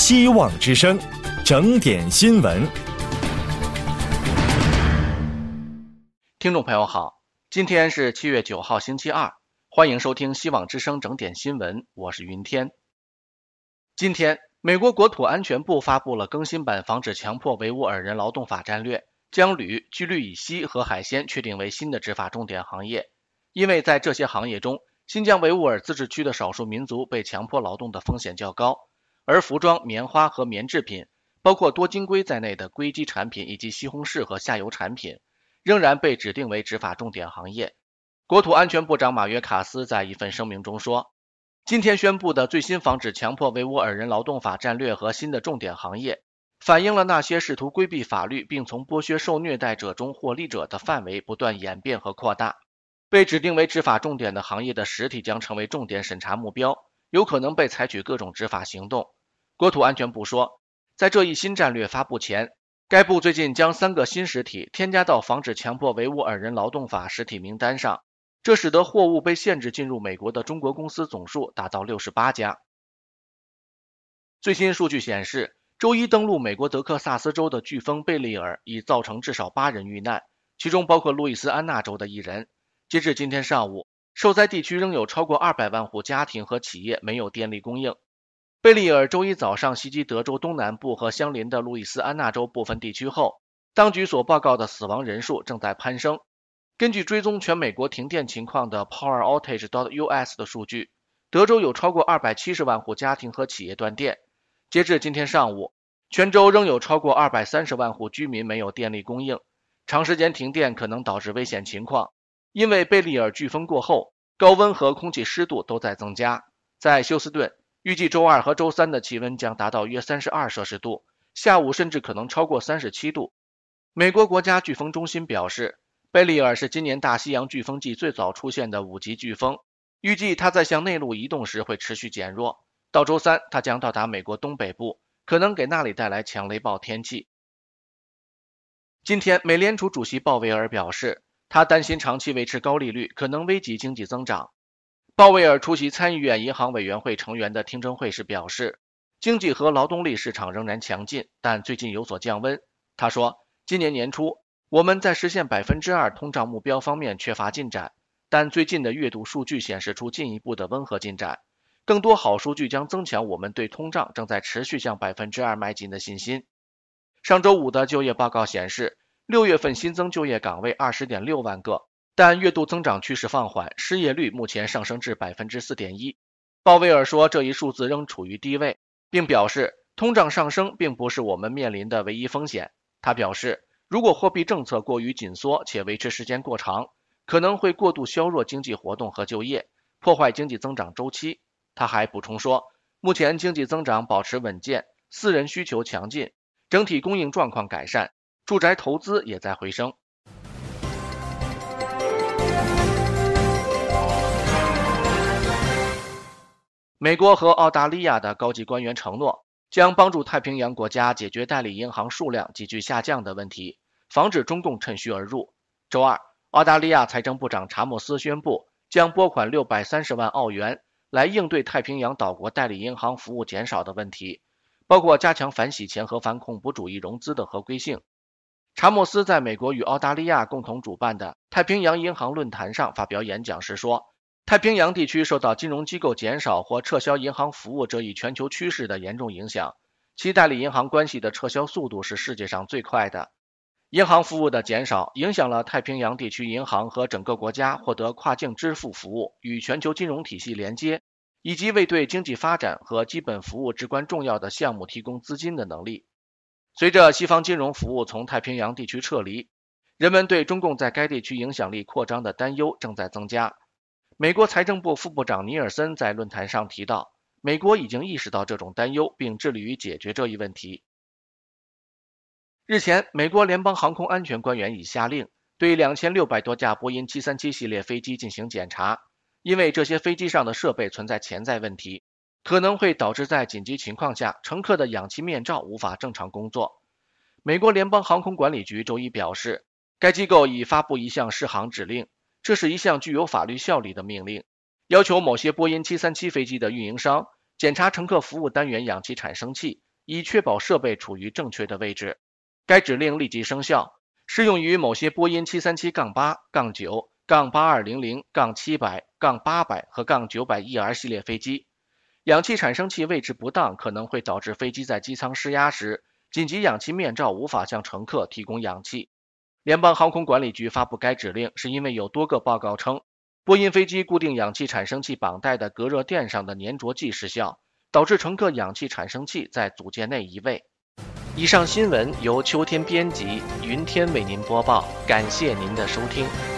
希望之声，整点新闻。 听众朋友好，今天是7月9号星期二，欢迎收听希望之声整点新闻，我是云天。今天，美国国土安全部发布了更新版防止强迫维吾尔人劳动法战略，将铝、聚氯乙烯和海鲜确定为新的执法重点行业。因为在这些行业中，新疆维吾尔自治区的少数民族被强迫劳动的风险较高，而服装、棉花和棉制品，包括多晶硅在内的硅基产品以及西红柿和下游产品，仍然被指定为执法重点行业。国土安全部长马约卡斯在一份声明中说，今天宣布的最新防止强迫维吾尔人劳动法战略和新的重点行业，反映了那些试图规避法律并从剥削受虐待者中获利者的范围不断演变和扩大。被指定为执法重点的行业的实体将成为重点审查目标，有可能被采取各种执法行动。国土安全部说，在这一新战略发布前，该部最近将3个新实体添加到防止强迫维吾尔人劳动法实体名单上，这使得货物被限制进入美国的中国公司总数达到68家。最新数据显示，周一登陆美国德克萨斯州的飓风贝利尔已造成至少8人遇难，其中包括路易斯安那州的1人。截至今天上午，受灾地区仍有超过200万户家庭和企业没有电力供应。贝利尔周一早上袭击德州东南部和相邻的路易斯安那州部分地区后，当局所报告的死亡人数正在攀升。根据追踪全美国停电情况的 poweroutage.us 的数据，德州有超过270万户家庭和企业断电。截至今天上午，全州仍有超过230万户居民没有电力供应。长时间停电可能导致危险情况，因为贝利尔飓风过后，高温和空气湿度都在增加。在休斯顿，预计周二和周三的气温将达到约32摄氏度，下午甚至可能超过37度。美国国家飓风中心表示，贝利尔是今年大西洋飓风季最早出现的5级飓风，预计它在向内陆移动时会持续减弱，到周三它将到达美国东北部，可能给那里带来强雷暴天气。今天，美联储主席鲍威尔表示，他担心长期维持高利率可能危及经济增长。鲍威尔出席参议院银行委员会成员的听证会时表示，经济和劳动力市场仍然强劲，但最近有所降温。他说，今年年初，我们在实现2%通胀目标方面缺乏进展，但最近的月度数据显示出进一步的温和进展。更多好数据将增强我们对通胀正在持续向2%迈进的信心。上周五的就业报告显示，6月份新增就业岗位20.6万个，但月度增长趋势放缓，失业率目前上升至 4.1%。鲍威尔说，这一数字仍处于低位，并表示通胀上升并不是我们面临的唯一风险。他表示，如果货币政策过于紧缩且维持时间过长，可能会过度削弱经济活动和就业，破坏经济增长周期。他还补充说，目前经济增长保持稳健，私人需求强劲，整体供应状况改善，住宅投资也在回升。美国和澳大利亚的高级官员承诺，将帮助太平洋国家解决代理银行数量急剧下降的问题，防止中共趁虚而入。周二，澳大利亚财政部长查莫斯宣布，将拨款630万澳元来应对太平洋岛国代理银行服务减少的问题，包括加强反洗钱和反恐怖主义融资的合规性。查莫斯在美国与澳大利亚共同主办的太平洋银行论坛上发表演讲时说，太平洋地区受到金融机构减少或撤销银行服务这一全球趋势的严重影响，其代理银行关系的撤销速度是世界上最快的。银行服务的减少影响了太平洋地区银行和整个国家获得跨境支付服务与全球金融体系连接，以及为对经济发展和基本服务至关重要的项目提供资金的能力。随着西方金融服务从太平洋地区撤离，人们对中共在该地区影响力扩张的担忧正在增加。美国财政部副部长尼尔森在论坛上提到，美国已经意识到这种担忧，并致力于解决这一问题。日前，美国联邦航空安全官员已下令对2600多架波音737系列飞机进行检查，因为这些飞机上的设备存在潜在问题，可能会导致在紧急情况下乘客的氧气面罩无法正常工作。美国联邦航空管理局周一表示，该机构已发布一项适航指令，这是一项具有法律效力的命令，要求某些波音737飞机的运营商检查乘客服务单元氧气产生器， 以确保设备处于正确的位置。该指令立即生效，适用于某些波音737-8、9、8200、700、800和900ER 系列飞机。氧气产生器位置不当可能会导致飞机在机舱施压时，紧急氧气面罩无法向乘客提供氧气。联邦航空管理局发布该指令，是因为有多个报告称，波音飞机固定氧气产生器绑带的隔热垫上的粘着剂失效，导致乘客氧气产生器在组件内移位。以上新闻由秋天编辑，云天为您播报，感谢您的收听。